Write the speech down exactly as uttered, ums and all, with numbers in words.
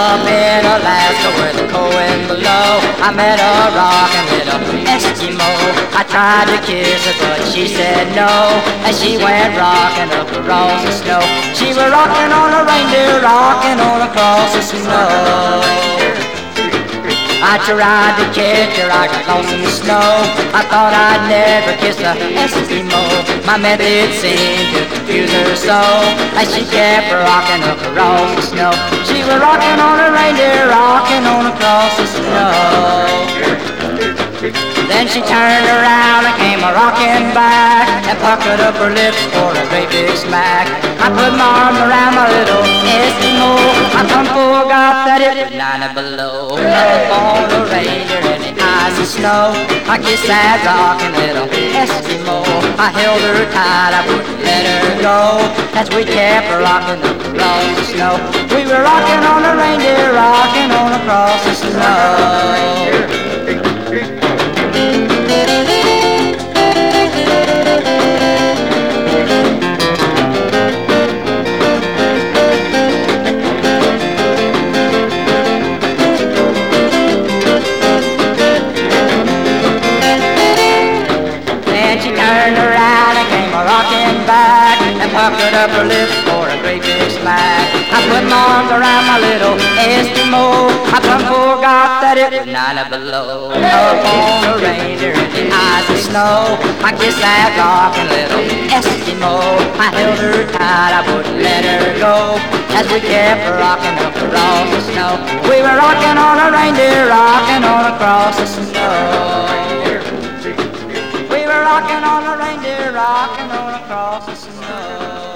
up in Alaska where the cold wind below, I met a rockin' little Eskimo. I tried to kiss her but she said no, and she went rockin' up across the snow. She was rockin' on a reindeer, rockin' on across the snow. I tried to catch her, I got lost in the snow. I thought I'd never kiss a Eskimo. My method seemed to confuse her so, as she kept rocking up across the snow. She was rocking on a reindeer, rocking on across the snow. Then she turned around and came a rocking back, and puckered up her lips for a great big smack. I put my arm around my little Eskimo. I come forgot that it was nine below. Up on the reindeer in the ice and snow, I kissed that rocking little Eskimo. I held her tight, I wouldn't let her go, as we kept rocking across the snow. We were rocking on the reindeer, rocking on across the snow. And puckered up her lips for a great big smack. I put my arms around my little Eskimo. I plumb forgot that it was nine below. Up on the reindeer in the ice and snow, I kissed that rockin' little Eskimo. I held her tight, I wouldn't let her go, as we kept rockin' up across the snow. We were rockin' on a reindeer, rockin' on across the snow. We were rockin' on a reindeer, rockin' on across the snow.